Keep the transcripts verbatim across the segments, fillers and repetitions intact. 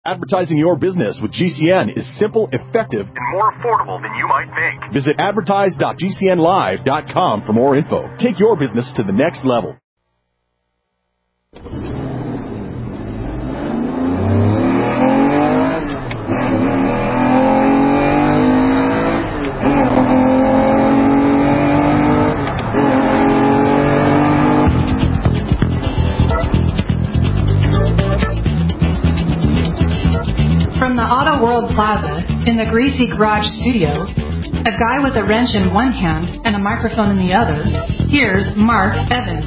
Advertising your business with G C N is simple, effective, and more affordable than you might think. Visit advertise dot g c n live dot com for more info. Take your business to the next level. From the Auto World Plaza in the Greasy Garage studio, a guy with a wrench in one hand and a microphone in the other, here's Mark Evans.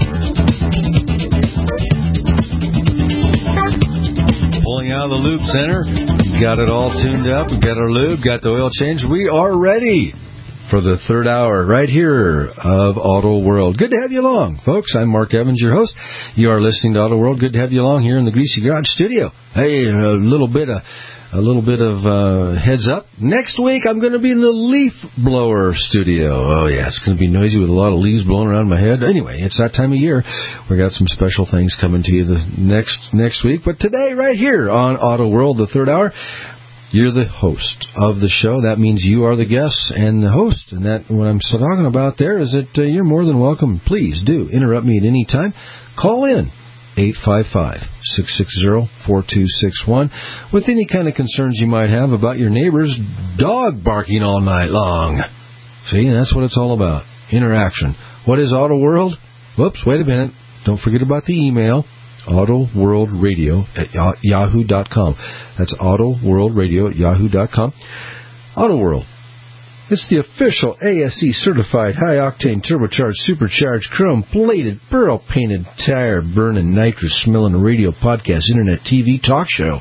Pulling out of the Lube Center, got it all tuned up, got our lube, got the oil change. We are ready for the third hour right here of Auto World. Good to have you along, folks. I'm Mark Evans, your host. You are listening to Auto World. Good to have you along here in the Greasy Garage studio. Hey, a little bit of a little bit of uh, heads up. Next week, I'm going to be in the leaf blower studio. Oh, yeah, it's going to be noisy with a lot of leaves blowing around my head. Anyway, it's that time of year. We got some special things coming to you the next next week. But today, right here on Auto World, the third hour, you're the host of the show. That means you are the guest and the host. And that what I'm talking about there is that uh, you're more than welcome. Please do interrupt me at any time. Call in eight five five, six six zero, four two six one with any kind of concerns you might have about your neighbor's dog barking all night long. See, that's what it's all about. Interaction. What is Auto World? Whoops, wait a minute. Don't forget about the email. AutoWorldRadio at yahoo dot com. That's AutoWorldRadio at yahoo dot com. Auto World. It's the official A S E certified high-octane turbocharged supercharged chrome-plated pearl-painted tire-burning nitrous-smelling radio podcast internet T V talk show.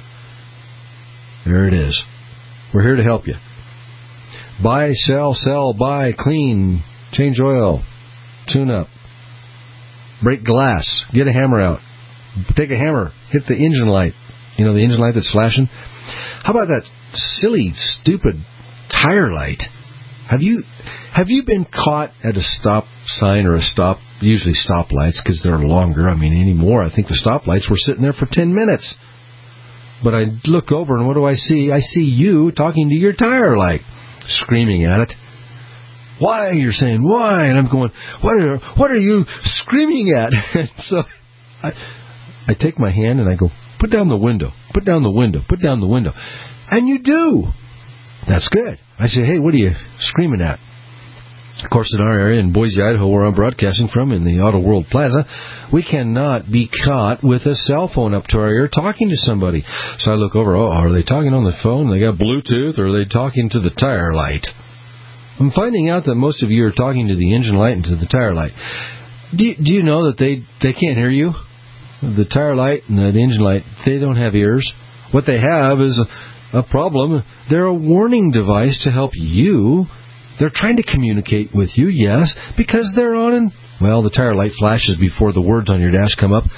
There it is. We're here to help you. Buy, sell, sell, buy, clean, change oil, tune up, break glass, get a hammer out. Take a hammer, hit the engine light. You know, the engine light that's flashing? How about that silly, stupid tire light? Have you have you been caught at a stop sign or a stop, usually stoplights because they're longer. I mean, anymore, I think the stoplights were sitting there for ten minutes. But I look over and what do I see? I see you talking to your tire light, screaming at it. Why? You're saying, why? And I'm going, what are, what are you screaming at? And so I, I take my hand and I go, put down the window, put down the window, put down the window. And you do. That's good. I say, hey, what are you screaming at? Of course, in our area, in Boise, Idaho, where I'm broadcasting from, in the Auto World Plaza, we cannot be caught with a cell phone up to our ear talking to somebody. So I look over, oh, are they talking on the phone? They got Bluetooth, or are they talking to the tire light? I'm finding out that most of you are talking to the engine light and to the tire light. Do you, do you know that they, they can't hear you? The tire light and the engine light, they don't have ears. What they have is a, a problem. They're a warning device to help you. They're trying to communicate with you, yes, because they're on and, well, the tire light flashes before the words on your dash come up.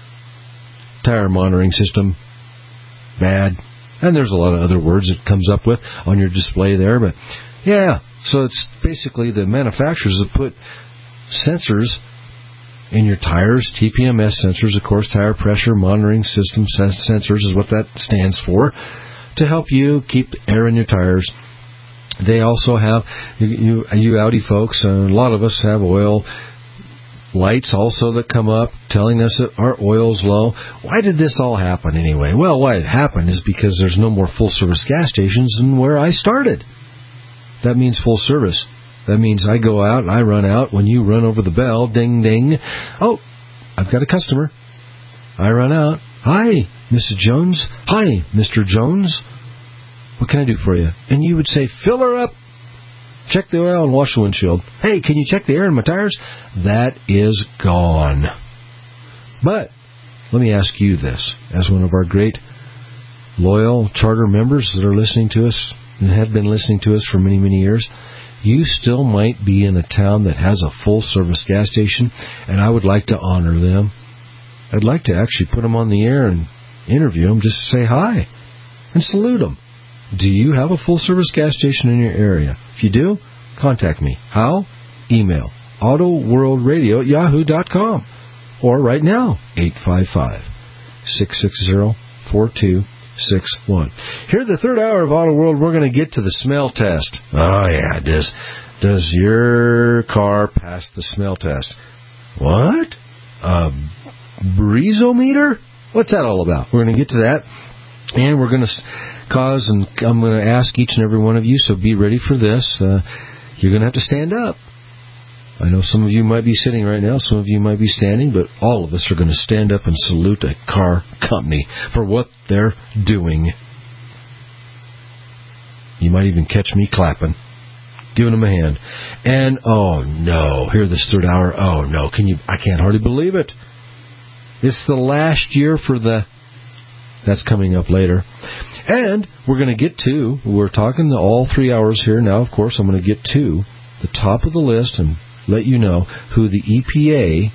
Tire monitoring system, bad. And there's a lot of other words it comes up with on your display there, but yeah, so it's basically the manufacturers that put sensors in your tires, T P M S sensors, of course, tire pressure monitoring system sensors is what that stands for, to help you keep air in your tires. They also have, you, you Audi folks, and a lot of us have oil lights also that come up telling us that our oil's low. Why did this all happen anyway? Well, why it happened is because there's no more full-service gas stations than where I started. That means full service. That means I go out and I run out. When you run over the bell, ding, ding. Oh, I've got a customer. I run out. Hi, Missus Jones. Hi, Mister Jones. What can I do for you? And you would say, fill her up. Check the oil and wash the windshield. Hey, can you check the air in my tires? That is gone. But let me ask you this, as one of our great loyal charter members that are listening to us and have been listening to us for many, many years, you still might be in a town that has a full-service gas station, and I would like to honor them. I'd like to actually put them on the air and interview them, just to say hi and salute them. Do you have a full-service gas station in your area? If you do, contact me. How? Email autoworldradio at yahoo dot com. Or right now, eight five five, six six zero, four two six one. Here, the third hour of Auto World, we're going to get to the smell test. Oh, yeah, does, does your car pass the smell test? What? A breezometer? What's that all about? We're going to get to that, and we're going to cause, and I'm going to ask each and every one of you, so be ready for this. Uh, you're going to have to stand up. I know some of you might be sitting right now, some of you might be standing, but all of us are going to stand up and salute a car company for what they're doing. You might even catch me clapping, giving them a hand. And, oh no, here this third hour, oh no, can you, I can't hardly believe it. It's the last year for the, that's coming up later. And we're going to get to, we're talking the all three hours here now, of course, I'm going to get to the top of the list and let you know who the E P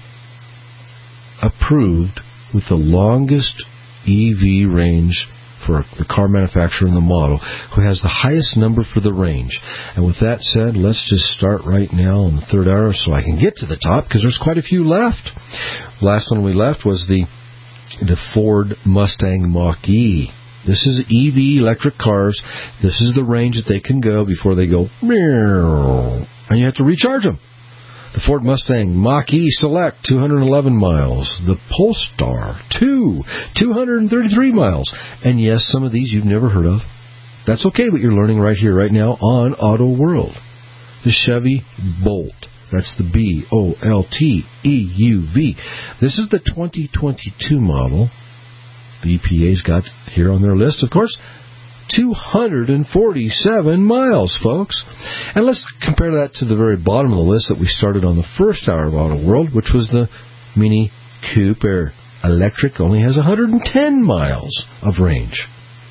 A approved with the longest E V range for the car manufacturer in the model, who has the highest number for the range. And with that said, let's just start right now in the third hour so I can get to the top, because there's quite a few left. Last one we left was the the Ford Mustang Mach-E. This is E V electric cars. This is the range that they can go before they go meow, and you have to recharge them. The Ford Mustang Mach-E Select, two hundred eleven miles. The Polestar two, two hundred thirty-three miles. And yes, some of these you've never heard of. That's okay, but you're learning right here, right now on Auto World. The Chevy Bolt. That's the B O L T E U V. This is the twenty twenty-two model. The E P A's got here on their list, of course, two hundred forty-seven miles, folks. And let's compare that to the very bottom of the list that we started on the first hour of Auto World, which was the Mini Cooper Electric. Only has one hundred ten miles of range.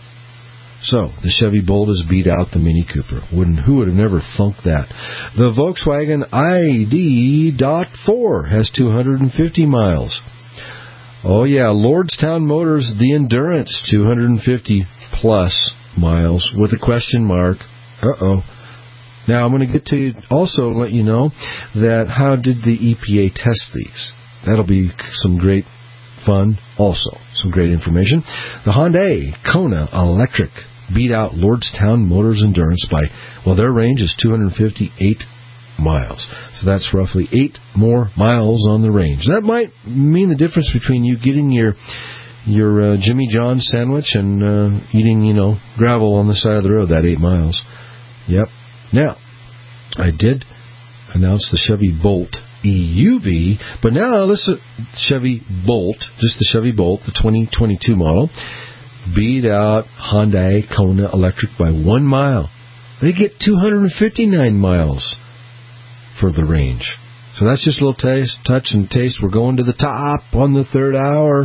So, the Chevy Bolt has beat out the Mini Cooper. Wouldn't, who would have never thunk that? The Volkswagen I D four has two hundred fifty miles. Oh yeah, Lordstown Motors, the Endurance, two hundred fifty plus miles with a question mark. Uh-oh. Now, I'm going to get to you also let you know that how did the E P A test these? That'll be some great fun also. Some great information. The Hyundai Kona Electric beat out Lordstown Motors Endurance by, well, their range is two hundred fifty-eight miles. So that's roughly eight more miles on the range. That might mean the difference between you getting your your uh, Jimmy John's sandwich and uh, eating, you know, gravel on the side of the road, that eight miles. Yep. Now, I did announce the Chevy Bolt E U V, but now this is Chevy Bolt, just the Chevy Bolt, the twenty twenty-two model, beat out Hyundai Kona Electric by one mile. They get two hundred fifty-nine miles for the range. So that's just a little taste, touch and taste. We're going to the top on the third hour.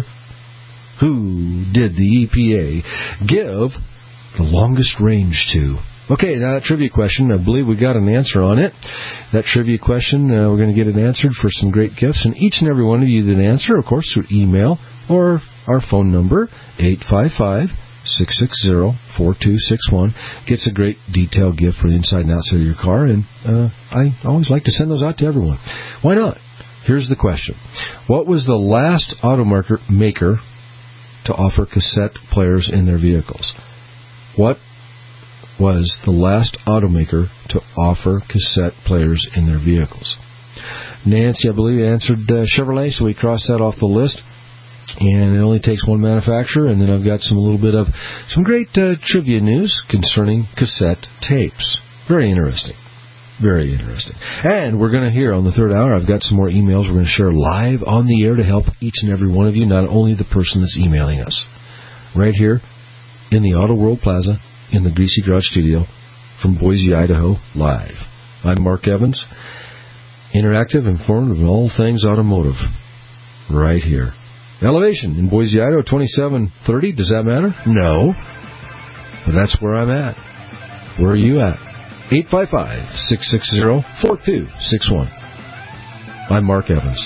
Who did the E P A give the longest range to? Okay, now that trivia question, I believe we got an answer on it. That trivia question, uh, we're going to get it answered for some great gifts. And each and every one of you that answer, of course, through email or our phone number, eight five five, six six zero, four two six one, gets a great detailed gift for the inside and outside of your car. And uh, I always like to send those out to everyone. Why not? Here's the question. What was the last automaker maker to offer cassette players in their vehicles? What was the last automaker to offer cassette players in their vehicles? Nancy, I believe, answered uh, Chevrolet, so we crossed that off the list. And it only takes one manufacturer, and then I've got some a little bit of some great uh, trivia news concerning cassette tapes. Very interesting. Very interesting. And we're going to hear on the third hour, I've got some more emails we're going to share live on the air to help each and every one of you, not only the person that's emailing us. Right here in the Auto World Plaza in the Greasy Garage Studio from Boise, Idaho, live. I'm Mark Evans, interactive, informed of all things automotive, right here. Elevation in Boise, Idaho, twenty-seven thirty. Does that matter? No. But that's where I'm at. Where are you at? eight five five, six six zero, four two six one. I'm Mark Evans.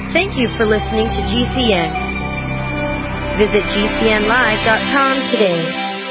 Thank you for listening to G C N. Visit G C N live dot com today.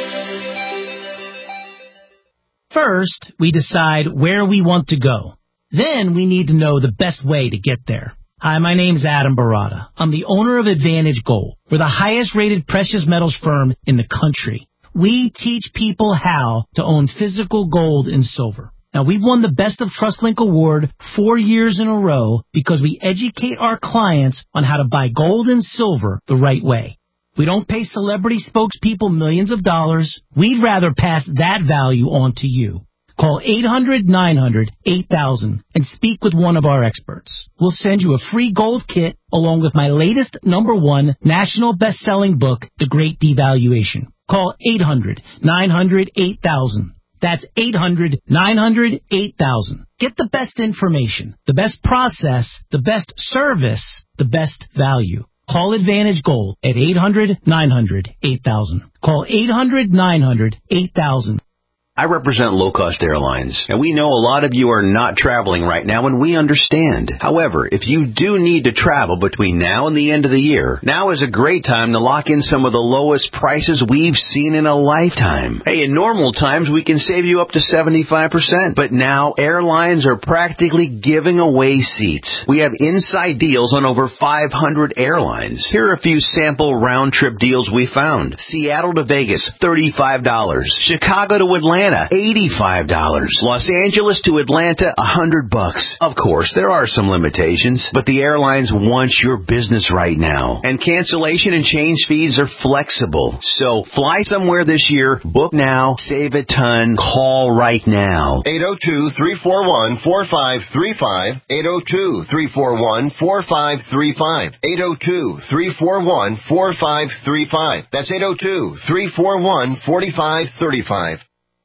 First, we decide where we want to go. Then we need to know the best way to get there. Hi, my name's Adam Barada. I'm the owner of Advantage Gold. We're the highest rated precious metals firm in the country. We teach people how to own physical gold and silver. Now, we've won the Best of TrustLink Award four years in a row because we educate our clients on how to buy gold and silver the right way. We don't pay celebrity spokespeople millions of dollars. We'd rather pass that value on to you. Call eight hundred, nine hundred, eight thousand and speak with one of our experts. We'll send you a free gold kit along with my latest number one national best-selling book, The Great Devaluation. Call eight hundred, nine hundred, eight thousand. That's eight hundred, nine hundred, eight thousand. Get the best information, the best process, the best service, the best value. Call Advantage Gold at eight hundred, nine hundred, eight thousand. Call eight hundred, nine hundred, eight thousand. I represent low-cost airlines, and we know a lot of you are not traveling right now, and we understand. However, if you do need to travel between now and the end of the year, now is a great time to lock in some of the lowest prices we've seen in a lifetime. Hey, in normal times, we can save you up to seventy-five percent, but now airlines are practically giving away seats. We have inside deals on over five hundred airlines. Here are a few sample round-trip deals we found. Seattle to Vegas, thirty-five dollars. Chicago to Atlanta, eighty-five dollars. Los Angeles to Atlanta, one hundred bucks. Of course, there are some limitations, but the airlines want your business right now. And cancellation and change fees are flexible. So fly somewhere this year, book now, save a ton, call right now. eight oh two, three four one, four five three five. eight oh two, three four one, four five three five. eight oh two, three four one, four five three five. That's eight oh two, three four one, four five three five.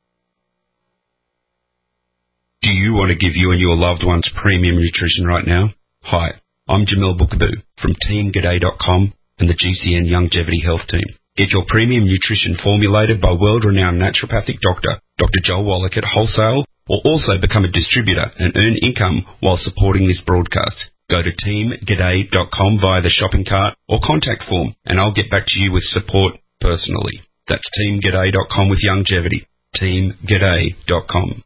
Do you want to give you and your loved ones premium nutrition right now? Hi, I'm Jamil Bookaboo from Team G'day dot com and the G C N Longevity Health Team. Get your premium nutrition formulated by world-renowned naturopathic doctor, Doctor Joel Wallach at wholesale, or also become a distributor and earn income while supporting this broadcast. Go to Team G'day dot com via the shopping cart or contact form, and I'll get back to you with support personally. That's Team G'day dot com with Longevity. Team G'day dot com.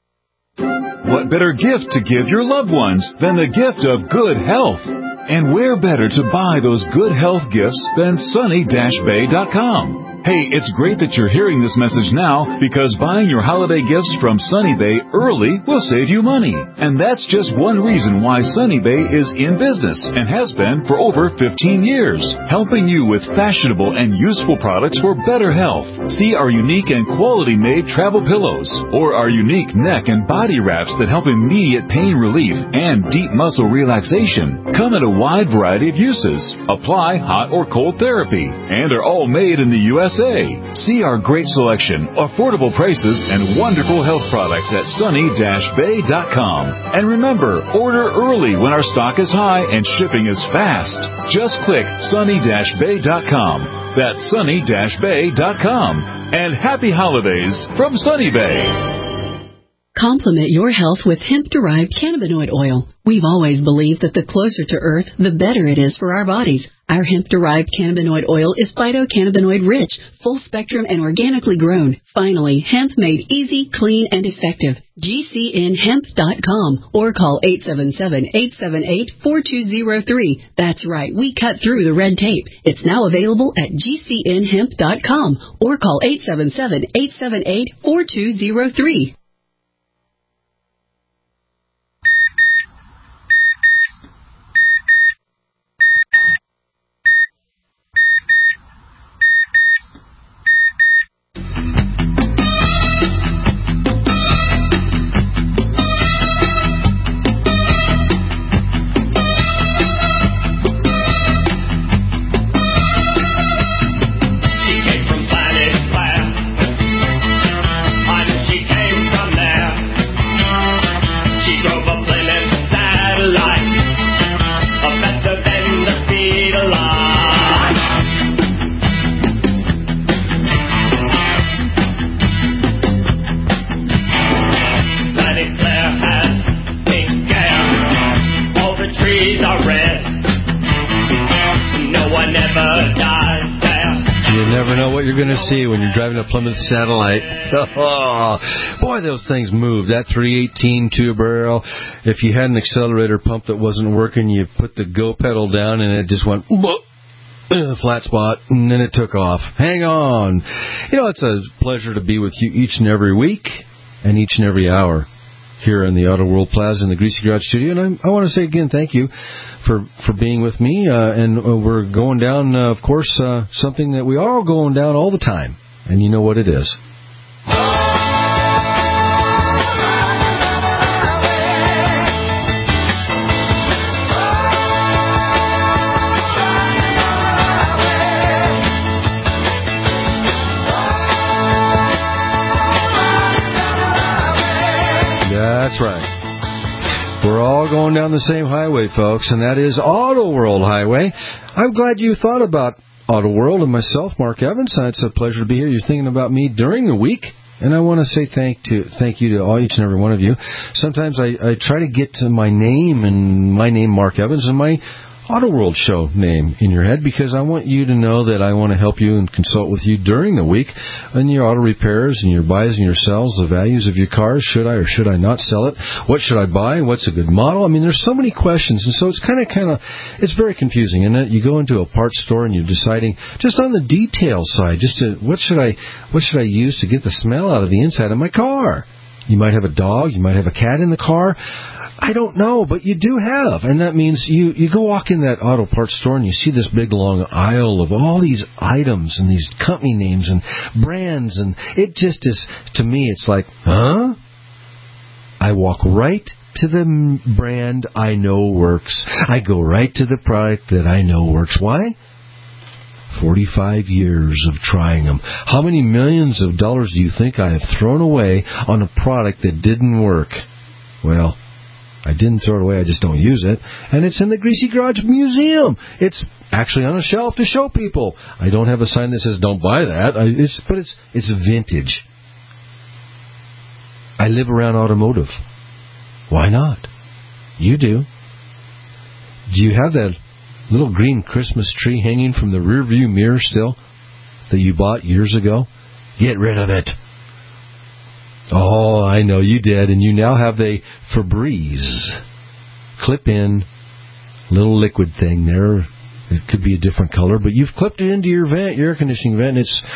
What better gift to give your loved ones than the gift of good health? And where better to buy those good health gifts than Sunny Bay dot com? Hey, it's great that you're hearing this message now because buying your holiday gifts from Sunny Bay early will save you money. And that's just one reason why Sunny Bay is in business and has been for over fifteen years, helping you with fashionable and useful products for better health. See our unique and quality-made travel pillows or our unique neck and body wraps that help immediate pain relief and deep muscle relaxation. Come in a wide variety of uses, apply hot or cold therapy, and are all made in the U S A. See our great selection, affordable prices, and wonderful health products at Sunny Bay dot com. And remember, order early when our stock is high and shipping is fast. Just click Sunny Bay dot com. That's Sunny Bay dot com. And happy holidays from Sunny Bay. Complement your health with hemp-derived cannabinoid oil. We've always believed that the closer to Earth, the better it is for our bodies. Our hemp-derived cannabinoid oil is phytocannabinoid-rich, full-spectrum, and organically grown. Finally, hemp made easy, clean, and effective. G C N hemp dot com or call eight seven seven, eight seven eight, four two zero three. That's right, we cut through the red tape. It's now available at G C N hemp dot com or call eight seven seven, eight seven eight, four two zero three. trees are red. no one ever does there. You never know what you're going to see when you're driving a Plymouth Satellite. Oh, boy, those things move. That three eighteen two-barrel, if you had an accelerator pump that wasn't working, you put the go pedal down and it just went flat spot, and then it took off. Hang on. You know, it's a pleasure to be with you each and every week and each and every hour here in the Auto World Plaza in the Greasy Garage Studio. And I'm, I want to say again, thank you for, for being with me. Uh, and uh, we're going down, uh, of course, uh, something that we are all going down all the time. And you know what it is. That's right. We're all going down the same highway, folks, and that is Auto World Highway. I'm glad you thought about Auto World and myself, Mark Evans. It's a pleasure to be here. You're thinking about me during the week, and I want to say thank to thank you to all each and every one of you. Sometimes I, I try to get to my name and my name, Mark Evans, and my Auto World show name in your head, because I want you to know that I want to help you and consult with you during the week on your auto repairs and your buys and your sells, the values of your cars. Should I or should I not sell it? What should I buy? What's a good model? I mean, there's so many questions, and so it's kind of, kind of, it's very confusing. And you go into a parts store and you're deciding just on the detail side, just to, what should I, what should I use to get the smell out of the inside of my car? You might have a dog. You might have a cat in the car. I don't know, but you do have. And that means you, you go walk in that auto parts store and you see this big, long aisle of all these items and these company names and brands. And it just is, to me, it's like, huh? I walk right to the brand I know works. I go right to the product that I know works. Why? forty-five years of trying them. How many millions of dollars do you think I have thrown away on a product that didn't work? Well, I didn't throw it away, I just don't use it. And it's in the Greasy Garage Museum. It's actually on a shelf to show people. I don't have a sign that says don't buy that, I, it's, but it's it's vintage. I live around automotive. Why not? You do. Do you have that little green Christmas tree hanging from the rear view mirror still that you bought years ago? Get rid of it. Oh, I know you did, and you now have a Febreze clip-in little liquid thing there. It could be a different color, but you've clipped it into your vent, your air conditioning vent, and it's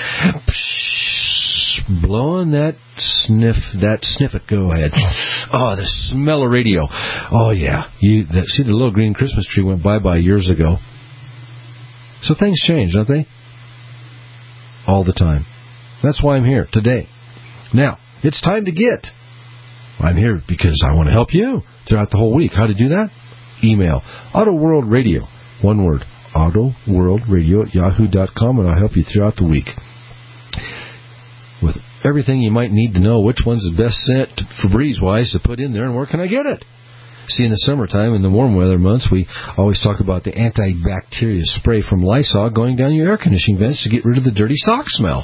psh, blowing that sniff, that sniff it. Go ahead. Oh, the smell of radio. Oh yeah, you that, see the little green Christmas tree went bye bye years ago. So things change, don't they? All the time. That's why I'm here today. Now, it's time to get. I'm here because I want to help you throughout the whole week. How to do that? Email Auto World Radio, one word, Auto World Radio at yahoo dot com, and I'll help you throughout the week with everything you might need to know. Which one's the best scent Febreze-wise to put in there, and where can I get it? See, in the summertime, in the warm weather months, we always talk about the antibacterial spray from Lysol going down your air conditioning vents to get rid of the dirty sock smell.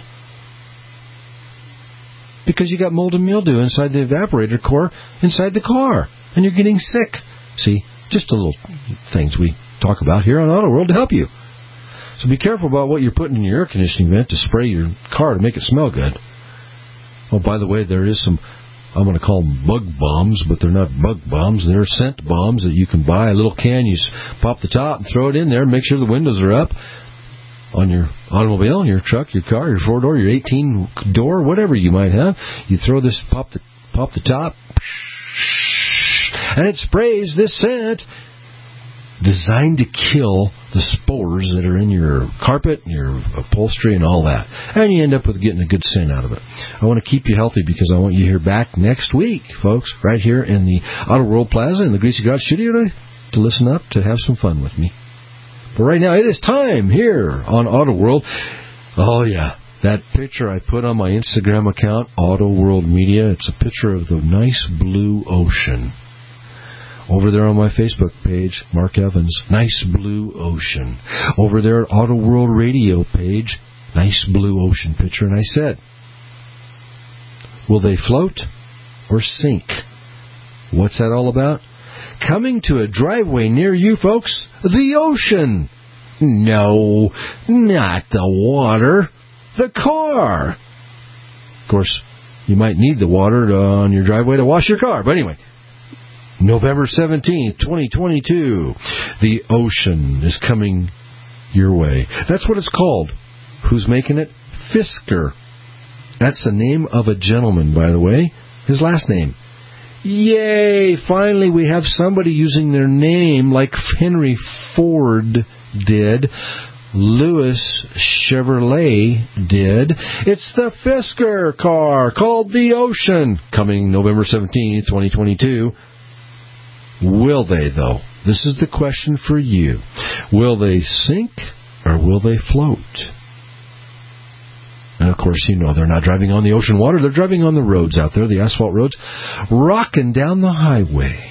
Because you got mold and mildew inside the evaporator core inside the car, and you're getting sick. See, just the little things we talk about here on Auto World to help you. So be careful about what you're putting in your air conditioning vent to spray your car to make it smell good. Oh, by the way, there is some, I'm going to call them bug bombs, but they're not bug bombs. They're scent bombs that you can buy. A little can, you pop the top and throw it in there. Make sure the windows are up on your automobile, your truck, your car, your four-door, your eighteen-door, whatever you might have. You throw this, pop the pop the top, and it sprays this scent designed to kill the spores that are in your carpet, your upholstery, and all that. And you end up with getting a good scent out of it. I want to keep you healthy because I want you here back next week, folks, right here in the Auto World Plaza in the Greasy Garage Studio to, to listen up, to have some fun with me. But right now, it is time here on Auto World. Oh, yeah, that picture I put on my Instagram account, Auto World Media, it's a picture of the nice blue ocean. Over there on my Facebook page, Mark Evans, nice blue ocean. Over there at Auto World Radio page, nice blue ocean picture. And I said, will they float or sink? What's that all about? Coming to a driveway near you, folks, the ocean. No, not the water. The car. Of course, you might need the water to, on your driveway to wash your car. But anyway, November seventeenth, twenty twenty-two, the ocean is coming your way. That's what it's called. Who's making it? Fisker. That's the name of a gentleman, by the way. His last name. Yay! Finally, we have somebody using their name like Henry Ford did. Lewis Chevrolet did. It's the Fisker car called the Ocean, coming November seventeenth, twenty twenty-two. Will they, though? This is the question for you. Will they sink or will they float? And, of course, you know they're not driving on the ocean water. They're driving on the roads out there, the asphalt roads, rocking down the highway.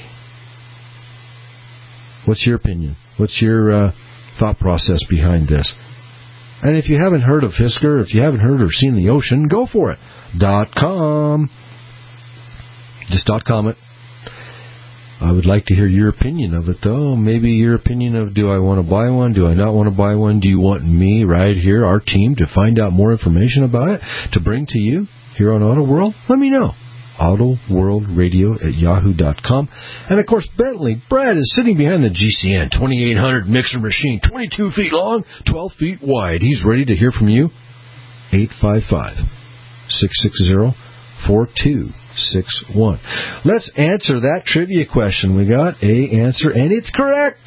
What's your opinion? What's your uh, thought process behind this? And if you haven't heard of Fisker, if you haven't heard or seen the ocean, go for it. Dot com. Just dot com it. I would like to hear your opinion of it, though. Maybe your opinion of, do I want to buy one? Do I not want to buy one? Do you want me right here, our team, to find out more information about it, to bring to you here on Auto World? Let me know. Auto World Radio at yahoo dot com. And, of course, Bentley Brad is sitting behind the G C N twenty-eight hundred mixer machine, twenty-two feet long, twelve feet wide. He's ready to hear from you. eight five five, six six zero, four two six one. Let's answer that trivia question. We got a answer, and it's correct.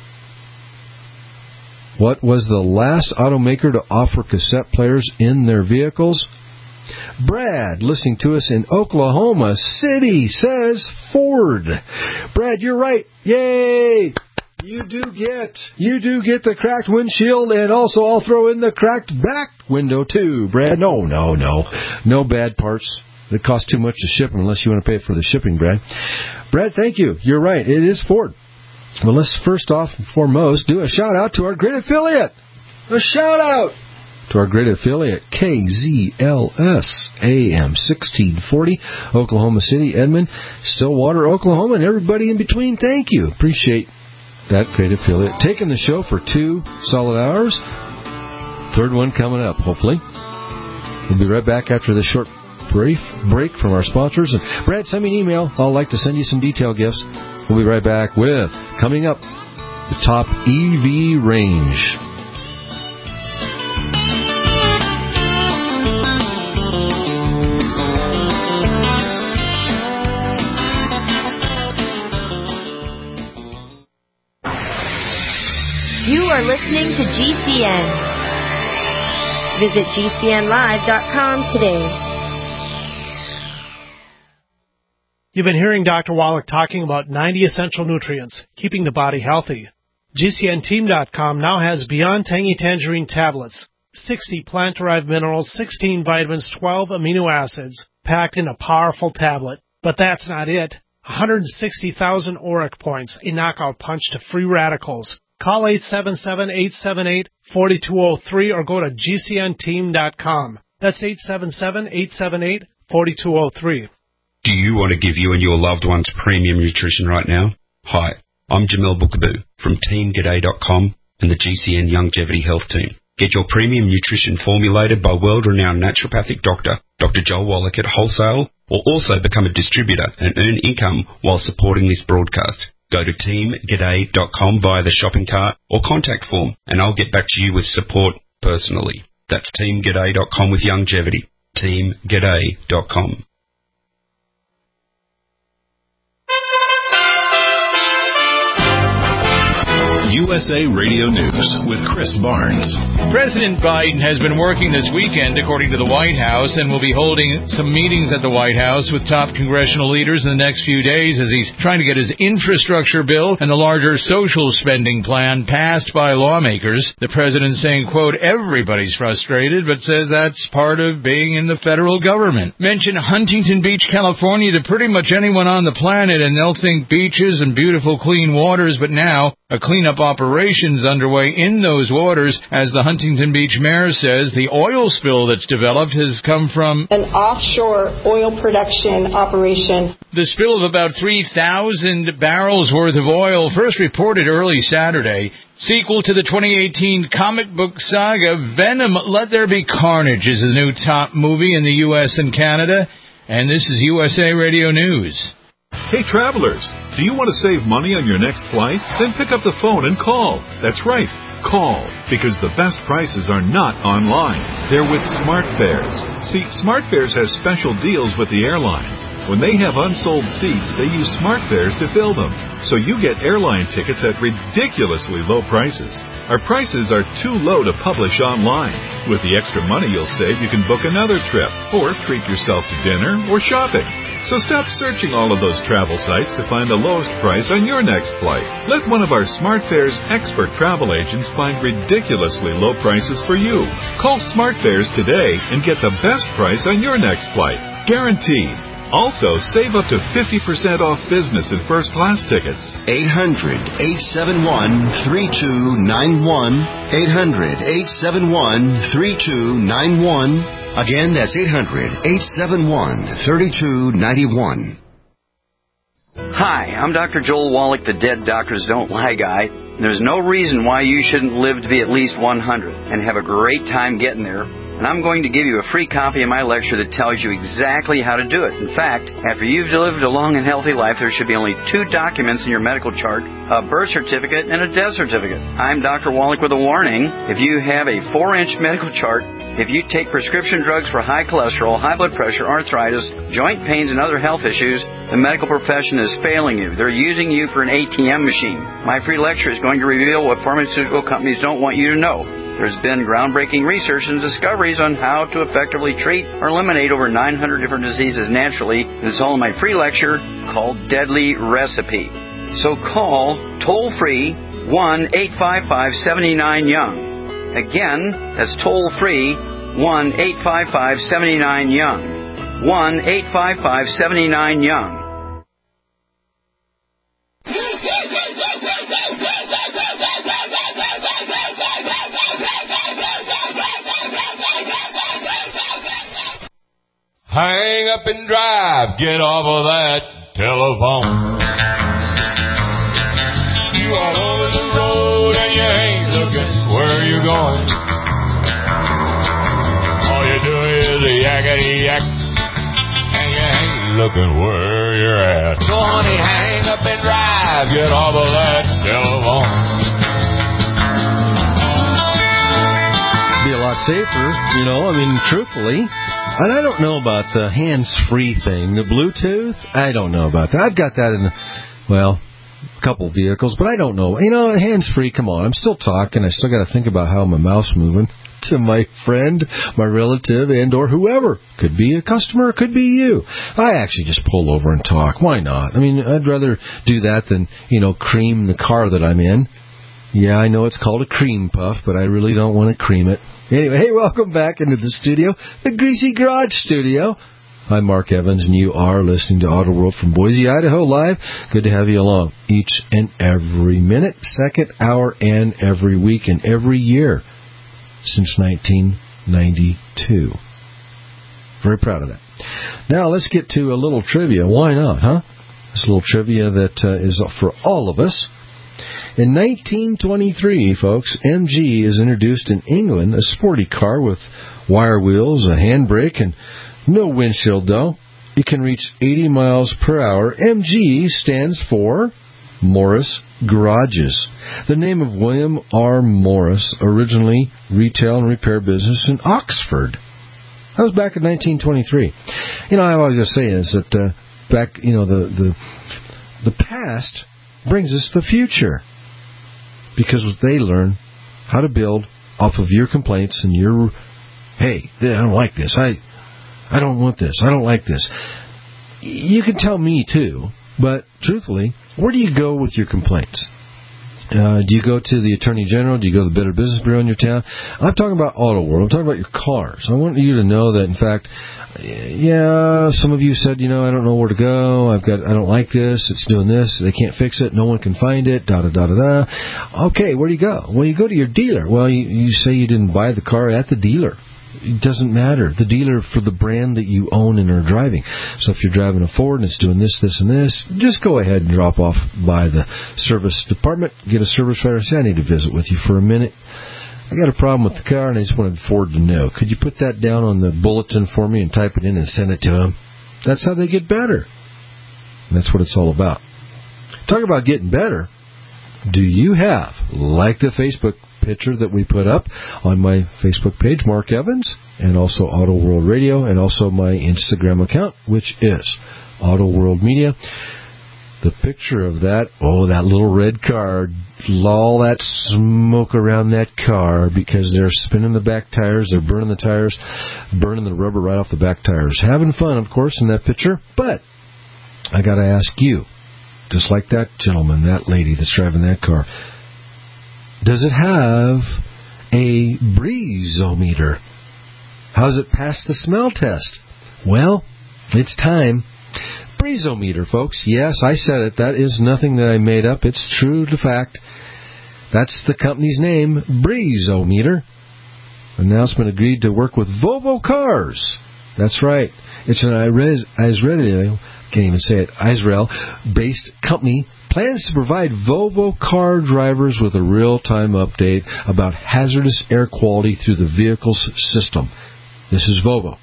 What was the last automaker to offer cassette players in their vehicles? Brad, listening to us in Oklahoma City, says Ford. Brad, you're right. Yay! You do get, you do get the cracked windshield, and also I'll throw in the cracked back window too, Brad. No, no, no. No bad parts. It costs too much to ship them unless you want to pay for the shipping, Brad. Brad, thank you. You're right. It is Ford. Well, let's first off and foremost do a shout-out to our great affiliate. A shout-out to our great affiliate, K Z L S A M sixteen forty, Oklahoma City, Edmond, Stillwater, Oklahoma, and everybody in between. Thank you. Appreciate that great affiliate. Taking the show for two solid hours. Third one coming up, hopefully. We'll be right back after this short brief break from our sponsors. And Brad, send me an email. I'll like to send you some detail gifts. We'll be right back with, coming up, the top E V range. You are listening to G C N. Visit G C N live dot com today. You've been hearing Doctor Wallach talking about ninety essential nutrients, keeping the body healthy. G C N team dot com now has Beyond Tangy Tangerine tablets, sixty plant-derived minerals, sixteen vitamins, twelve amino acids, packed in a powerful tablet. But that's not it. one hundred sixty thousand auric points, a knockout punch to free radicals. Call eight seven seven, eight seven eight, four two zero three or go to G C N team dot com. That's eight seven seven, eight seven eight, four two zero three. Do you want to give you and your loved ones premium nutrition right now? Hi, I'm Jamel Bookaboo from team g'day dot com and the G C N Longevity Health Team. Get your premium nutrition formulated by world-renowned naturopathic doctor, Doctor Joel Wallach at wholesale, or also become a distributor and earn income while supporting this broadcast. Go to team g'day dot com via the shopping cart or contact form, and I'll get back to you with support personally. That's team g'day dot com with longevity. team g'day dot com. U S A Radio News with Chris Barnes. President Biden has been working this weekend, according to the White House, and will be holding some meetings at the White House with top congressional leaders in the next few days as he's trying to get his infrastructure bill and the larger social spending plan passed by lawmakers. The president saying, quote, everybody's frustrated, but says that's part of being in the federal government. Mention Huntington Beach, California to pretty much anyone on the planet, and they'll think beaches and beautiful clean waters, but now a cleanup operation operations underway in those waters. As the Huntington Beach mayor says, the oil spill that's developed has come from an offshore oil production operation. The spill of about three thousand barrels worth of oil, first reported early Saturday. Sequel to the twenty eighteen comic book saga, Venom Let There Be Carnage is the new top movie in the U S and Canada. And this is U S A Radio News. Hey, travelers, do you want to save money on your next flight? Then pick up the phone and call. That's right. Call, because the best prices are not online. They're with SmartFares. See, SmartFares has special deals with the airlines. When they have unsold seats, they use SmartFares to fill them. So you get airline tickets at ridiculously low prices. Our prices are too low to publish online. With the extra money you'll save, you can book another trip, or treat yourself to dinner or shopping. So stop searching all of those travel sites to find the lowest price on your next flight. Let one of our SmartFares expert travel agents find ridiculously low prices for you. Call SmartFares today and get the best price on your next flight. Guaranteed. Also, save up to fifty percent off business and first class tickets. eight hundred, eight seven one, three two nine one. eight hundred, eight seven one, three two nine one. Again, that's eight hundred, eight seven one, three two nine one. Hi, I'm Doctor Joel Wallach, the Dead Doctors Don't Lie guy. There's no reason why you shouldn't live to be at least one hundred and have a great time getting there. And I'm going to give you a free copy of my lecture that tells you exactly how to do it. In fact, after you've lived a long and healthy life, there should be only two documents in your medical chart, a birth certificate and a death certificate. I'm Doctor Wallach with a warning. If you have a four-inch medical chart, if you take prescription drugs for high cholesterol, high blood pressure, arthritis, joint pains, and other health issues, the medical profession is failing you. They're using you for an A T M machine. My free lecture is going to reveal what pharmaceutical companies don't want you to know. There's been groundbreaking research and discoveries on how to effectively treat or eliminate over nine hundred different diseases naturally. It's all in my free lecture called Deadly Recipe. So call toll-free one eight five five, seven nine, young. Again, that's toll-free one eight five five, seven nine, young. one eight five five, seven nine, young. Hang up and drive, get off of that telephone. You all over the road and you ain't looking where you're going. All you do is a yakety yak, and you ain't looking where you're at. So honey, hang up and drive, get off of that telephone. Be a lot safer, you know, I mean, truthfully. And I don't know about the hands-free thing. The Bluetooth, I don't know about that. I've got that in, well, a couple vehicles, but I don't know. You know, hands-free, come on. I'm still talking. I still got to think about how my mouth's moving to my friend, my relative, and or whoever. Could be a customer, could be you. I actually just pull over and talk. Why not? I mean, I'd rather do that than, you know, cream the car that I'm in. Yeah, I know it's called a cream puff, but I really don't want to cream it. Anyway, hey, welcome back into the studio, the Greasy Garage Studio. I'm Mark Evans, and you are listening to Auto World from Boise, Idaho, live. Good to have you along each and every minute, second, hour, and every week, and every year since nineteen ninety-two. Very proud of that. Now, let's get to a little trivia. Why not, huh? This little trivia that uh, is for all of us. In nineteen twenty-three, folks, M G is introduced in England, a sporty car with wire wheels, a handbrake, and no windshield, though. It can reach eighty miles per hour. M G stands for Morris Garages. The name of William R. Morris, originally retail and repair business in Oxford. That was back in nineteen twenty-three. You know, I always just say is that uh, back, you know, the, the the past brings us the future. Because they learn how to build off of your complaints and your, hey, I don't like this. I I don't want this. I don't like this. You can tell me, too. But, truthfully, where do you go with your complaints? Uh, do you go to the Attorney General? Do you go to the Better Business Bureau in your town? I'm talking about Auto World. I'm talking about your cars. I want you to know that, in fact, yeah, some of you said, you know, I don't know where to go. I've got, I don't like this. It's doing this. They can't fix it. No one can find it. Da da da da da. Okay, where do you go? Well, you go to your dealer. Well, you, you say you didn't buy the car at the dealer. It doesn't matter. The dealer for the brand that you own and are driving. So if you're driving a Ford and it's doing this, this, and this, just go ahead and drop off by the service department. Get a service writer and say, I need to visit with you for a minute. I got a problem with the car, and I just wanted Ford to know. Could you put that down on the bulletin for me and type it in and send it to them? That's how they get better. And that's what it's all about. Talk about getting better. Do you have, like the Facebook picture that we put up on my Facebook page, Mark Evans, and also Auto World Radio, and also my Instagram account, which is Auto World Media. The picture of that, oh, that little red car, all that smoke around that car because they're spinning the back tires, they're burning the tires, burning the rubber right off the back tires. Having fun, of course, in that picture, but I got to ask you, just like that gentleman, that lady that's driving that car, does it have a breezometer? How's it pass the smell test? Well, it's time. Breezometer, folks. Yes, I said it. That is nothing that I made up. It's true to fact. That's the company's name, Breezometer. Announcement agreed to work with Volvo Cars. That's right. It's an Israeli, can't even say it, Israel-based company. Plans to provide Volvo car drivers with a real-time update about hazardous air quality through the vehicle's system. This is Volvo.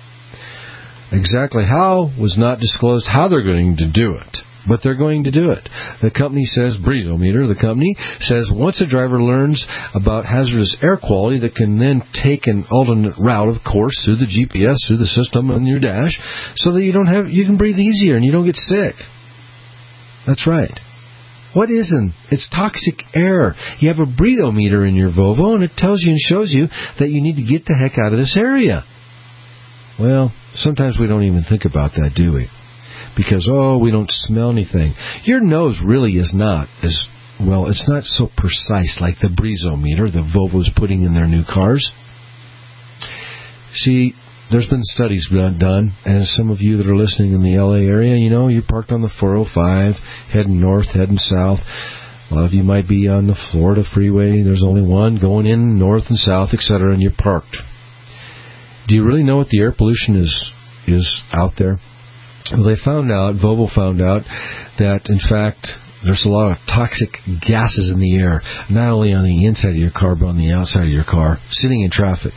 Exactly how was not disclosed how they're going to do it, but they're going to do it. The company says, Breezometer, the company says once a driver learns about hazardous air quality, that can then take an alternate route, of course, through the G P S, through the system on your dash, so that you don't have, you can breathe easier and you don't get sick. That's right. What isn't? It's toxic air. You have a breathometer in your Volvo, and it tells you and shows you that you need to get the heck out of this area. Well, sometimes we don't even think about that, do we? Because, oh, we don't smell anything. Your nose really is not as, well, it's not so precise like the breathometer that Volvo's putting in their new cars. See, there's been studies done, and some of you that are listening in the L A area, you know, you're parked on the four oh five, heading north, heading south. A lot of you might be on the Florida freeway. There's only one going in north and south, et cetera, and you're parked. Do you really know what the air pollution is is out there? Well, they found out, Volvo found out, that, in fact, there's a lot of toxic gases in the air, not only on the inside of your car, but on the outside of your car, sitting in traffic.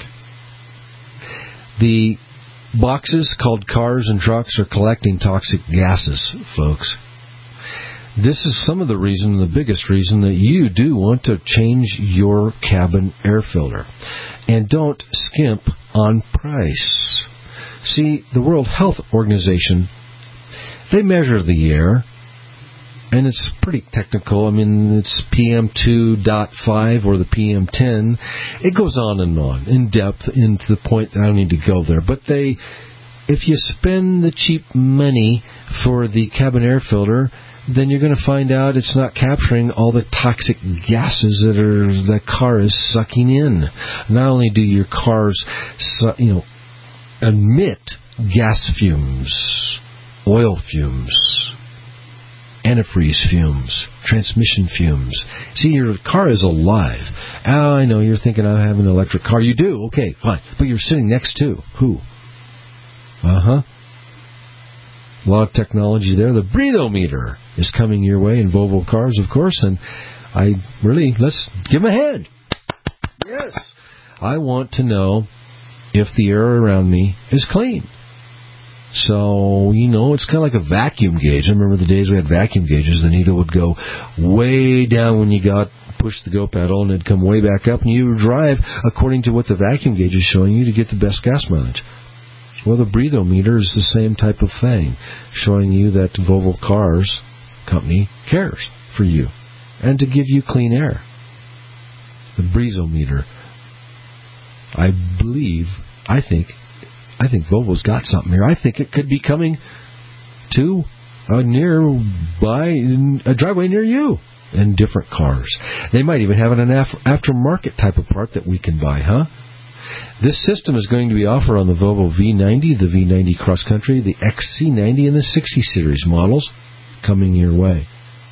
The boxes called cars and trucks are collecting toxic gases, folks. This is some of the reason, the biggest reason, that you do want to change your cabin air filter. And don't skimp on price. See, the World Health Organization, they measure the air, and it's pretty technical. I mean, it's P M two point five or the P M ten. It goes on and on, in depth, into the point that I don't need to go there. But they, if you spend the cheap money for the cabin air filter, then you're going to find out it's not capturing all the toxic gases that are the car is sucking in. Not only do your cars, you know, emit gas fumes, oil fumes, antifreeze fumes, transmission fumes. See, your car is alive. Oh, I know, you're thinking I have an electric car. You do? Okay, fine. But you're sitting next to who? Uh-huh. A lot of technology there. The breathometer is coming your way in Volvo cars, of course, and I really, let's give them a hand. Yes. I want to know if the air around me is clean. So, you know, it's kind of like a vacuum gauge. I remember the days we had vacuum gauges. The needle would go way down when you got push the go pedal, and it'd come way back up, and you would drive according to what the vacuum gauge is showing you to get the best gas mileage. Well, the breathometer is the same type of thing, showing you that Volvo Cars company cares for you and to give you clean air. The breathometer. I believe, I think, I think Volvo's got something here. I think it could be coming to a nearby, a driveway near you. and different cars. They might even have an af- aftermarket type of part that we can buy, huh? This system is going to be offered on the Volvo V ninety, the V ninety Cross Country, the X C ninety, and the sixty series models coming your way.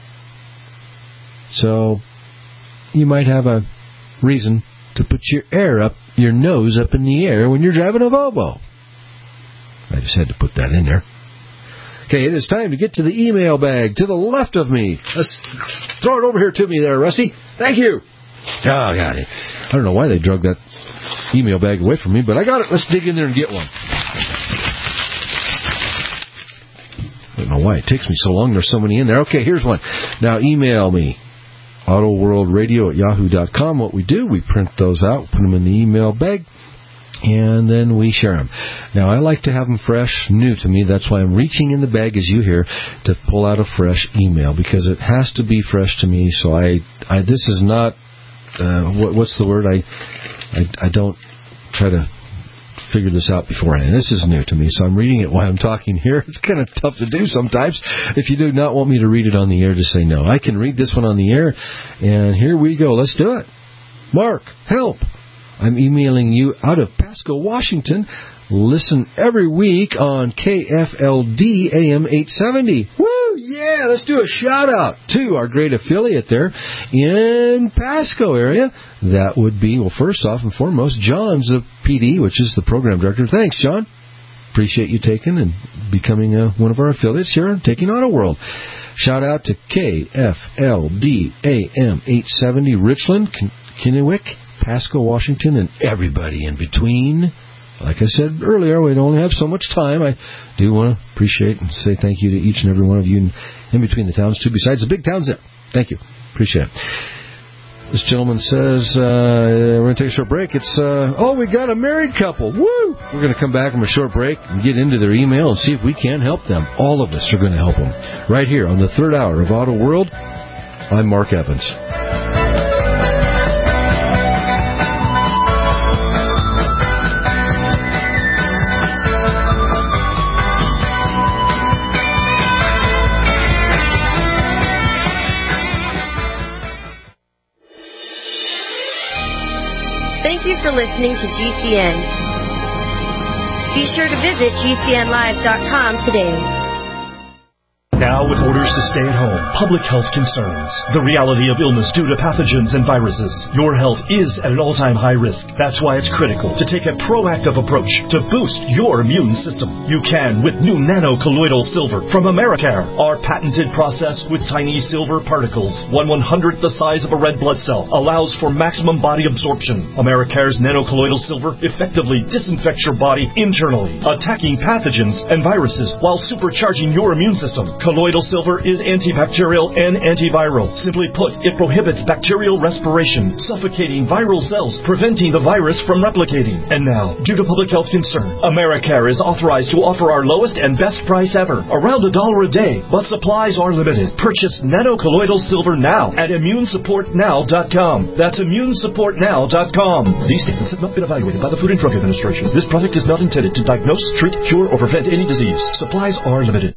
So you might have a reason to put your air up, your nose up in the air when you're driving a Volvo. I just had to put that in there. Okay, it is time to get to the email bag to the left of me. Let's throw it over here to me there, Rusty. Thank you. Oh, God. I don't know why they drug that email bag away from me, but I got it. Let's dig in there and get one. I don't know why it takes me so long. There's so many in there. Okay, here's one. Now, email me. AutoWorldRadio at yahoo dot com. What we do, we print those out, put them in the email bag, and then we share them. Now, I like to have them fresh, new to me. That's why I'm reaching in the bag, as you hear, to pull out a fresh email, because it has to be fresh to me. So I, I this is not, uh, what, what's the word? I, I, I don't try to figure this out beforehand. This is new to me, so I'm reading it while I'm talking here. It's kind of tough to do sometimes. If you do not want me to read it on the air, just say no. I can read this one on the air, and here we go. Let's do it. Mark, help. I'm emailing you out of Pasco, Washington. Listen every week on K F L D A M eight seventy. Woo! Yeah, let's do a shout-out to our great affiliate there in Pasco area. That would be, well, first off and foremost, John's the P D, which is the program director. Thanks, John. Appreciate you taking and becoming uh, one of our affiliates here on Taking Auto World. Shout-out to K F L D A M eight seventy, Richland, Kennewick, Pasco, Washington, and everybody in between. Like I said earlier, we only have so much time. I do want to appreciate and say thank you to each and every one of you in, in between the towns, too, besides the big towns there. Thank you. Appreciate it. This gentleman says, uh, we're going to take a short break. It's, uh, oh, we got a married couple. Woo! We're going to come back from a short break and get into their email and see if we can help them. All of us are going to help them. Right here on the third hour of Auto World, I'm Mark Evans. Thank you for listening to G C N. Be sure to visit G C N live dot com today. Now, with orders to stay at home, public health concerns, the reality of illness due to pathogens and viruses, your health is at an all-time high risk. That's why it's critical to take a proactive approach to boost your immune system. You can with new nano-colloidal silver from Americare. Our patented process with tiny silver particles, one one-hundredth the size of a red blood cell, allows for maximum body absorption. Americare's nano-colloidal silver effectively disinfects your body internally, attacking pathogens and viruses while supercharging your immune system. Colloidal silver is antibacterial and antiviral. Simply put, it prohibits bacterial respiration, suffocating viral cells, preventing the virus from replicating. And now, due to public health concern, Americare is authorized to offer our lowest and best price ever, around a dollar a day, but supplies are limited. Purchase nano-colloidal silver now at immune support now dot com. That's immune support now dot com. These statements have not been evaluated by the Food and Drug Administration. This product is not intended to diagnose, treat, cure, or prevent any disease. Supplies are limited.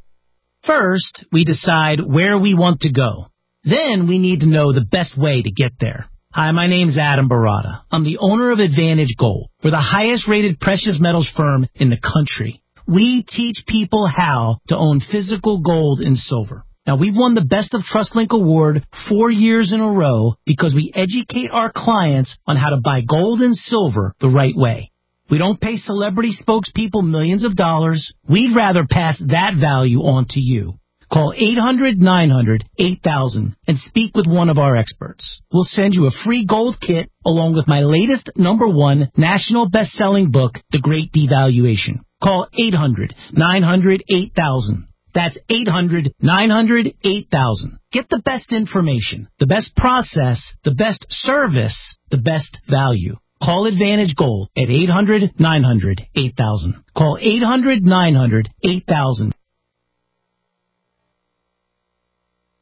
First, we decide where we want to go. Then we need to know the best way to get there. Hi, my name's Adam Barada. I'm the owner of Advantage Gold. We're the highest rated precious metals firm in the country. We teach people how to own physical gold and silver. Now, we've won the Best of TrustLink Award four years in a row because we educate our clients on how to buy gold and silver the right way. We don't pay celebrity spokespeople millions of dollars. We'd rather pass that value on to you. Call eight hundred nine hundred eight thousand and speak with one of our experts. We'll send you a free gold kit along with my latest number one national best-selling book, The Great Devaluation. Call eight hundred nine hundred eight thousand. That's eight hundred nine hundred eight thousand. Get the best information, the best process, the best service, the best value. Call Advantage Gold at eight hundred nine hundred eight thousand. Call eight hundred nine hundred eight thousand.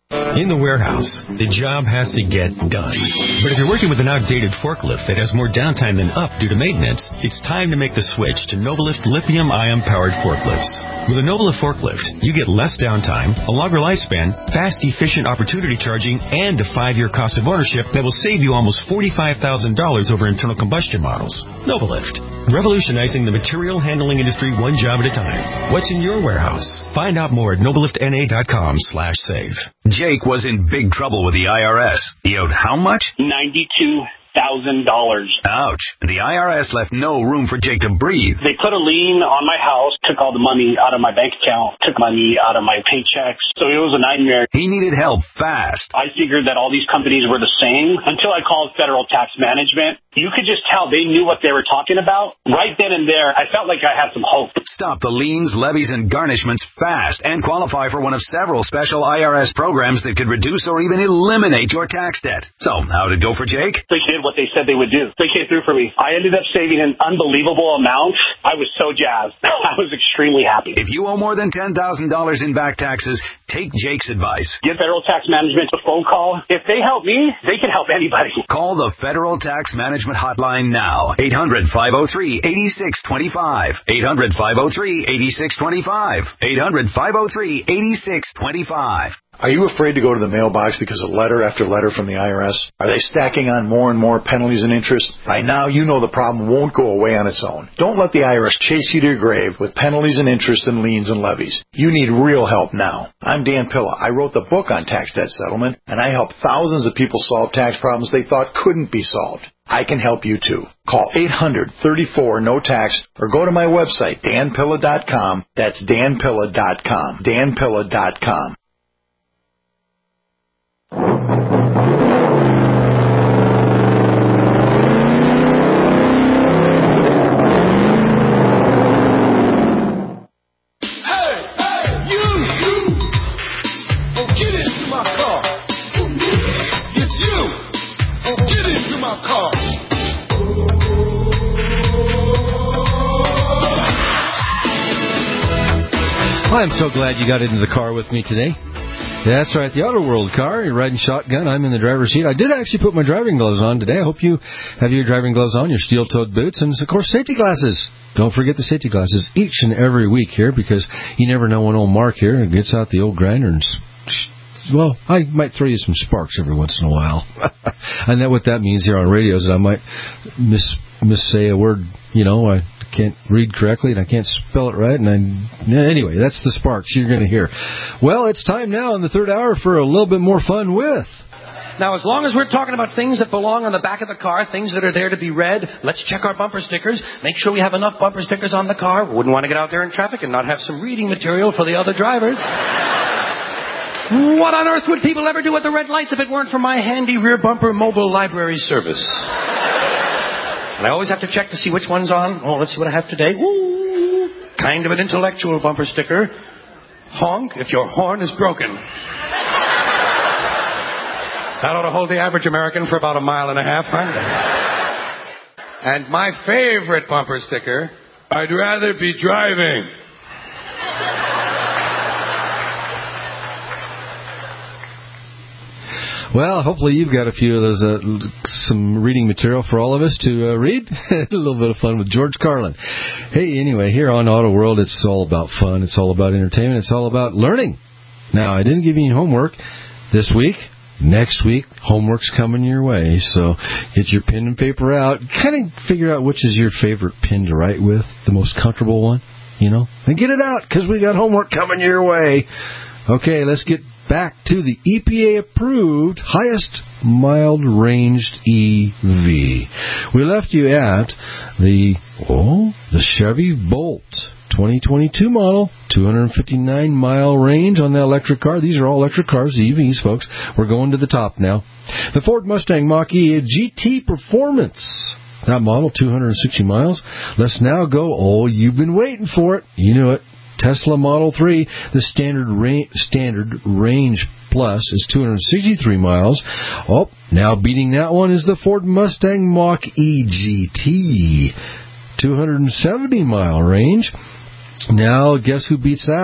In the warehouse, the job has to get done. But if you're working with an outdated forklift that has more downtime than up due to maintenance, it's time to make the switch to Nobelift lithium-ion powered forklifts. With a Nobelift forklift, you get less downtime, a longer lifespan, fast, efficient opportunity charging, and a five-year cost of ownership that will save you almost forty-five thousand dollars over internal combustion models. Nobelift, revolutionizing the material handling industry one job at a time. What's in your warehouse? Find out more at nobeliftna.com slash save. Jake was in big trouble with the I R S. He owed how much? ninety-two thousand dollars. Ouch. The I R S left no room for Jake to breathe. They put a lien on my house, took all the money out of my bank account, took money out of my paychecks. So it was a nightmare. He needed help fast. I figured that all these companies were the same until I called Federal Tax Management. You could just tell they knew what they were talking about. Right then and there, I felt like I had some hope. Stop the liens, levies, and garnishments fast and qualify for one of several special I R S programs that could reduce or even eliminate your tax debt. So, how did it go for Jake? They did what they said they would do. They came through for me. I ended up saving an unbelievable amount. I was so jazzed. I was extremely happy. If you owe more than ten thousand dollars in back taxes, take Jake's advice. Give Federal Tax Management a phone call. If they help me, they can help anybody. Call the Federal Tax Management Hotline now. eight hundred, five oh three, eight six two five. eight hundred, five oh three, eight six two five. eight hundred, five oh three, eight six two five. Are you afraid to go to the mailbox because of letter after letter from the I R S? Are they stacking on more and more penalties and interest? By now, you know the problem won't go away on its own. Don't let the I R S chase you to your grave with penalties and interest and liens and levies. You need real help now. I'm Dan Pilla. I wrote the book on tax debt settlement, and I help thousands of people solve tax problems they thought couldn't be solved. I can help you too. Call eight hundred, thirty-four, no tax or go to my website, dan pilla dot com. That's dan pilla dot com. dan pilla dot com. I'm so glad you got into the car with me today. That's right, the Auto World car. You're riding shotgun. I'm in the driver's seat. I did actually put my driving gloves on today. I hope you have your driving gloves on, your steel-toed boots, and, of course, safety glasses. Don't forget the safety glasses each and every week here because you never know when old Mark here gets out the old grinder and... Well, I might throw you some sparks every once in a while. And that what that means here on radio is I might miss miss say a word, you know, I can't read correctly and I can't spell it right. And I, anyway, that's the sparks you're going to hear. Well, it's time now in the third hour for a little bit more fun with... Now, as long as we're talking about things that belong on the back of the car, things that are there to be read, let's check our bumper stickers. Make sure we have enough bumper stickers on the car. We wouldn't want to get out there in traffic and not have some reading material for the other drivers. What on earth would people ever do with the red lights if it weren't for my handy rear bumper mobile library service? And I always have to check to see which one's on. Oh, let's see what I have today. Ooh, kind of an intellectual bumper sticker. Honk if your horn is broken. That ought to hold the average American for about a mile and a half, huh? And my favorite bumper sticker, I'd rather be driving. Well, hopefully you've got a few of those, uh, some reading material for all of us to uh, read. A little bit of fun with George Carlin. Hey, anyway, here on Auto World, it's all about fun. It's all about entertainment. It's all about learning. Now, I didn't give you any homework this week. Next week, homework's coming your way. So get your pen and paper out. Kind of figure out which is your favorite pen to write with, the most comfortable one, you know. And get it out because we got homework coming your way. Okay, let's get back to the E P A-approved highest mild-ranged E V. We left you at the, oh, the Chevy Bolt twenty twenty-two model, two hundred fifty-nine mile range on the electric car. These are all electric cars, E Vs, folks. We're going to the top now. The Ford Mustang Mach-E G T Performance. That model, two hundred sixty miles. Let's now go, oh, you've been waiting for it. You knew it. Tesla Model three, the standard ra- standard range plus is two hundred sixty-three miles. Oh, now beating that one is the Ford Mustang Mach-E G T, two hundred seventy mile range. Now guess who beats that?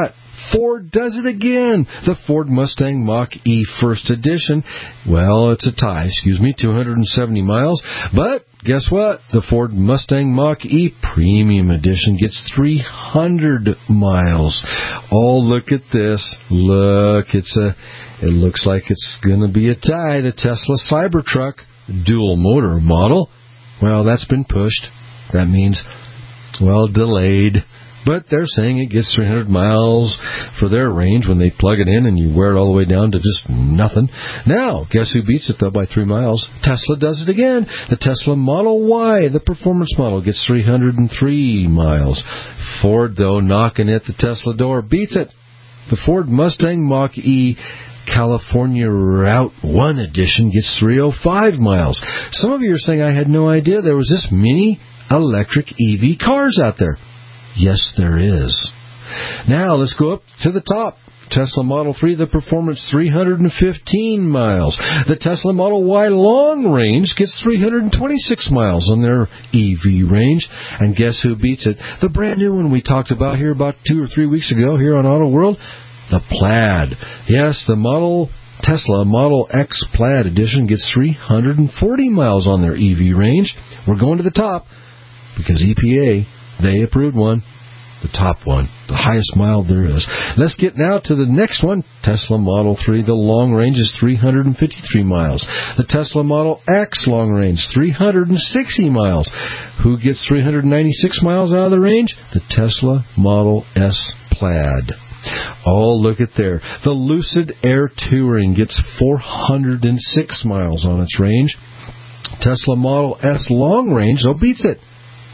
Ford does it again. The Ford Mustang Mach-E First Edition. Well, it's a tie, excuse me, two hundred seventy miles. But guess what? The Ford Mustang Mach-E Premium Edition gets three hundred miles. Oh, look at this. Look, it's a, it looks like it's going to be a tie. The Tesla Cybertruck dual motor model. Well, that's been pushed. That means, well, delayed. But they're saying it gets three hundred miles for their range when they plug it in and you wear it all the way down to just nothing. Now, guess who beats it, though, by three miles? Tesla does it again. The Tesla Model Y, the performance model, gets three hundred three miles. Ford, though, knocking at the Tesla door, beats it. The Ford Mustang Mach-E California Route one Edition gets three hundred five miles. Some of you are saying, I had no idea there was this many electric E V cars out there. Yes, there is. Now, let's go up to the top. Tesla Model three, the performance, three hundred fifteen miles. The Tesla Model Y long range gets three hundred twenty-six miles on their E V range. And guess who beats it? The brand new one we talked about here about two or three weeks ago here on Auto World, the Plaid. Yes, the Model Tesla Model X Plaid Edition gets three hundred forty miles on their E V range. We're going to the top because E P A, they approved one, the top one, the highest mile there is. Let's get now to the next one, Tesla Model three. The long range is three hundred fifty-three miles. The Tesla Model X long range, three hundred sixty miles. Who gets three hundred ninety-six miles out of the range? The Tesla Model S Plaid. Oh, look at there. The Lucid Air Touring gets four hundred six miles on its range. Tesla Model S long range, though, beats it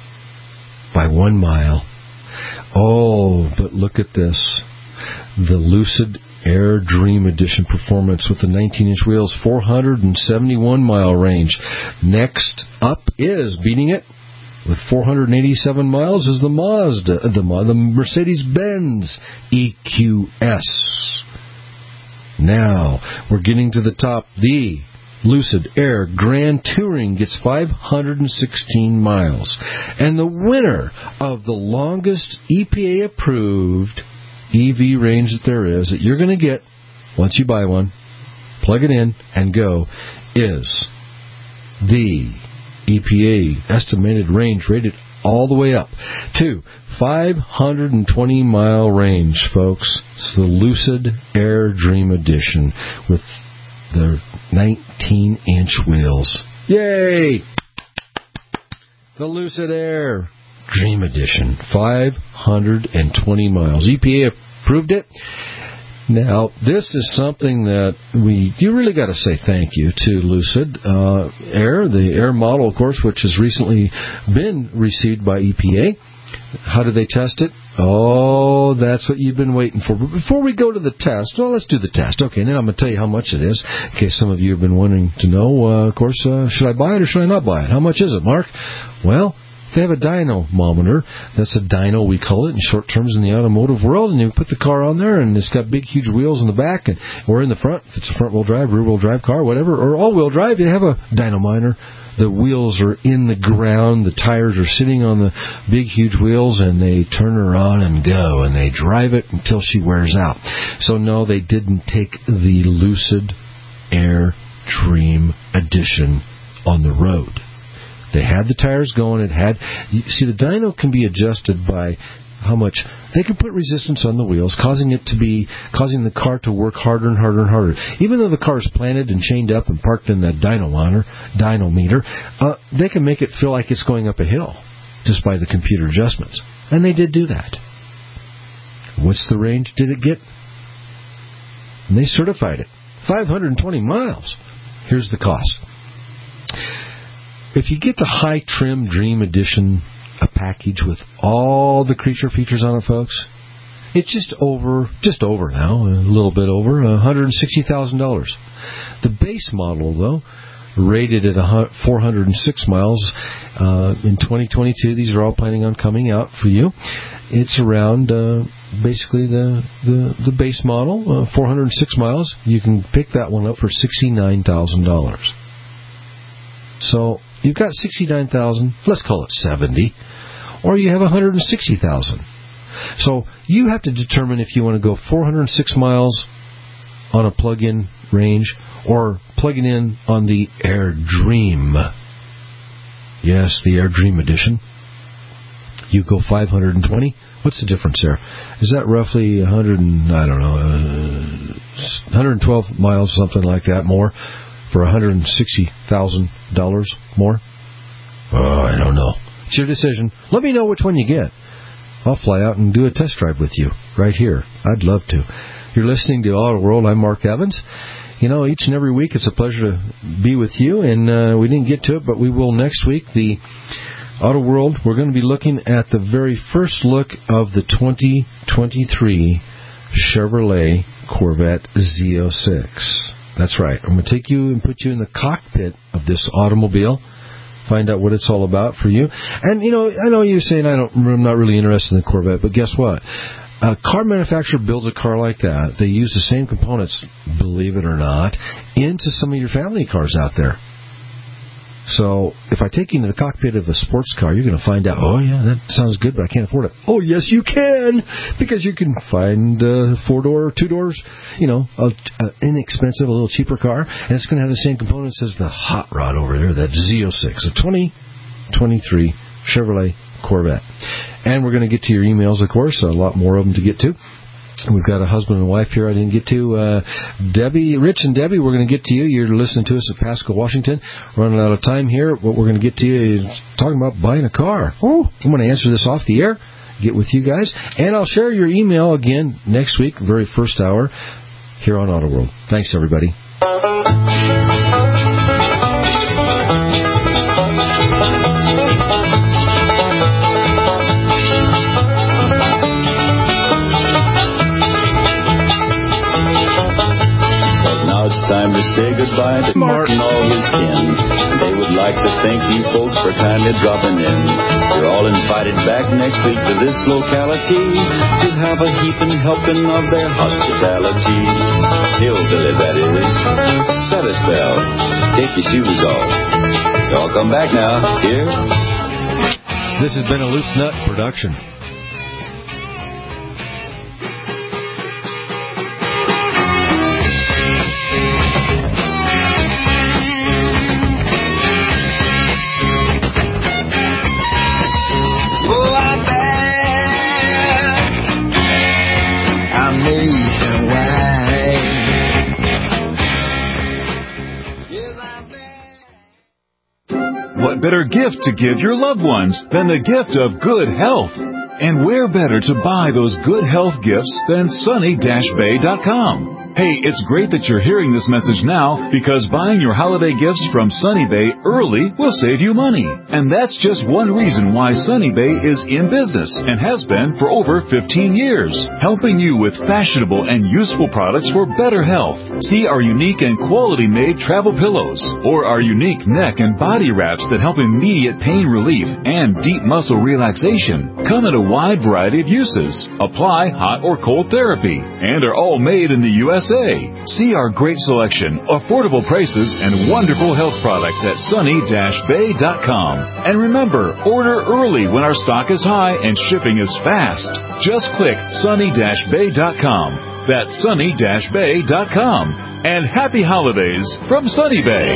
by one mile. Oh, but look at this. The Lucid Air Dream Edition Performance with the nineteen-inch wheels, four hundred seventy-one mile range. Next up is, beating it with four hundred eighty-seven miles, is the Mazda, the, the Mercedes-Benz E Q S. Now, we're getting to the top. The Lucid Air Grand Touring gets five hundred sixteen miles. And the winner of the longest E P A-approved E V range that there is, that you're going to get once you buy one, plug it in, and go, is the E P A estimated range rated all the way up to five hundred twenty mile range, folks. It's the Lucid Air Dream Edition with the nineteen-inch wheels. Yay! The Lucid Air Dream Edition, five hundred twenty miles. E P A approved it. Now, this is something that we, you really got to say thank you to Lucid uh, Air, the Air model, of course, which has recently been received by E P A. How did they test it? Oh, that's what you've been waiting for. But before we go to the test, well, let's do the test. Okay, and then I'm going to tell you how much it is, in case some of you have been wanting to know. Uh, of course, uh, should I buy it or should I not buy it? How much is it, Mark? Well, they have a dynamometer. That's a dyno, we call it, in short terms in the automotive world. And you put the car on there, and it's got big, huge wheels in the back and or in the front. If it's a front-wheel drive, rear-wheel drive car, whatever, or all-wheel drive, you have a dynamometer. The wheels are in the ground. The tires are sitting on the big, huge wheels, and they turn her on and go, and they drive it until she wears out. So, no, they didn't take the Lucid Air Dream Edition on the road. They had the tires going. It had, you see, the dyno can be adjusted by how much they can put resistance on the wheels, causing it to be, causing the car to work harder and harder and harder. Even though the car is planted and chained up and parked in that dynometer, dynometer, uh, they can make it feel like it's going up a hill just by the computer adjustments. And they did do that. What's the range did it get? And they certified it. five hundred twenty miles. Here's the cost. If you get the high trim Dream Edition, a package with all the creature features on it, folks, it's just over, just over now, a little bit over, one hundred sixty thousand dollars. The base model, though, rated at four hundred six miles uh, in twenty twenty-two. These are all planning on coming out for you. It's around uh, basically the, the, the base model, uh, four hundred six miles. You can pick that one up for sixty-nine thousand dollars. So you've got sixty-nine thousand dollars, let's call it seventy, or you have one hundred sixty thousand dollars. So you have to determine if you want to go four hundred six miles on a plug-in range or plugging in on the Air Dream. Yes, the Air Dream Edition. You go five hundred twenty. What's the difference there? Is that roughly one hundred, I don't know, uh, one hundred twelve miles, something like that, more, for one hundred sixty thousand dollars more? Oh, I don't know. It's your decision. Let me know which one you get. I'll fly out and do a test drive with you right here. I'd love to. You're listening to Auto World. I'm Mark Evans. You know, each and every week it's a pleasure to be with you, and uh, we didn't get to it, but we will next week. The Auto World, we're going to be looking at the very first look of the twenty twenty-three Chevrolet Corvette Z oh six. That's right. I'm going to take you and put you in the cockpit of this automobile, find out what it's all about for you. And, you know, I know you're saying I don't, I'm not really interested in the Corvette, but guess what? A car manufacturer builds a car like that. They use the same components, believe it or not, into some of your family cars out there. So if I take you into the cockpit of a sports car, you're going to find out, oh, yeah, that sounds good, but I can't afford it. Oh, yes, you can, because you can find a four-door, two-doors, you know, an inexpensive, a little cheaper car, and it's going to have the same components as the hot rod over there, that Z oh six, a twenty twenty-three Chevrolet Corvette. And we're going to get to your emails, of course, a lot more of them to get to. We've got a husband and wife here I didn't get to. Uh, Debbie, Rich and Debbie, we're going to get to you. You're listening to us at Pasco, Washington. Running out of time here. What we're going to get to you is talking about buying a car. Oh, I'm going to answer this off the air, get with you guys. And I'll share your email again next week, very first hour, here on Auto World. Thanks, everybody. It's time to say goodbye to Mark and all his kin. They would like to thank you folks for kindly dropping in. You're all invited back next week to this locality to have a heaping helping of their hospitality. Hillbilly, that is. Set a spell. Take your shoes off. Y'all come back now. Here. This has been a Loose Nut production. What better gift to give your loved ones than the gift of good health? And where better to buy those good health gifts than sunny dash bay dot com? Hey, it's great that you're hearing this message now, because buying your holiday gifts from Sunny Bay early will save you money. And that's just one reason why Sunny Bay is in business and has been for over fifteen years, helping you with fashionable and useful products for better health. See our unique and quality-made travel pillows, or our unique neck and body wraps that help immediate pain relief and deep muscle relaxation. Come in a wide variety of uses, apply hot or cold therapy, and are all made in the U S A. See our great selection, affordable prices, and wonderful health products at sunny dash bay dot com. And remember, order early when our stock is high and shipping is fast. Just click sunny dash bay dot com. That's sunny dash bay dot com. And happy holidays from Sunny Bay.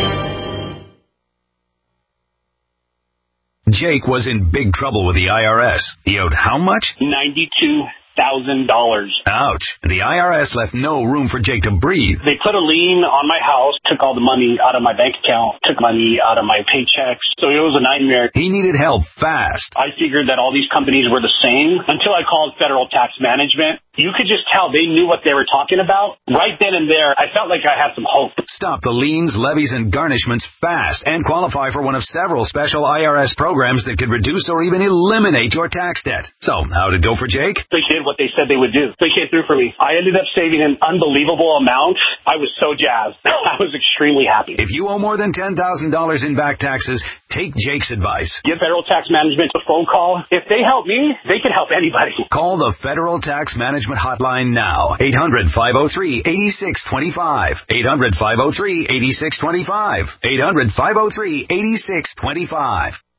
Jake was in big trouble with the I R S. He owed how much? ninety-two thousand dollars. Ouch. The I R S left no room for Jake to breathe. They put a lien on my house, took all the money out of my bank account, took money out of my paychecks. So it was a nightmare. He needed help fast. I figured that all these companies were the same until I called Federal Tax Management. You could just tell they knew what they were talking about. Right then and there, I felt like I had some hope. Stop the liens, levies, and garnishments fast and qualify for one of several special I R S programs that could reduce or even eliminate your tax debt. So, how'd it go for Jake? They did what they said they would do. They came through for me. I ended up saving an unbelievable amount. I was so jazzed. I was extremely happy. If you owe more than ten thousand dollars in back taxes, take Jake's advice. Give Federal Tax Management a phone call. If they help me, they can help anybody. Call the Federal Tax Management Hotline now. eight hundred, five oh three, eight six two five. eight hundred, five oh three, eight six two five. eight hundred, five oh three, eight six two five.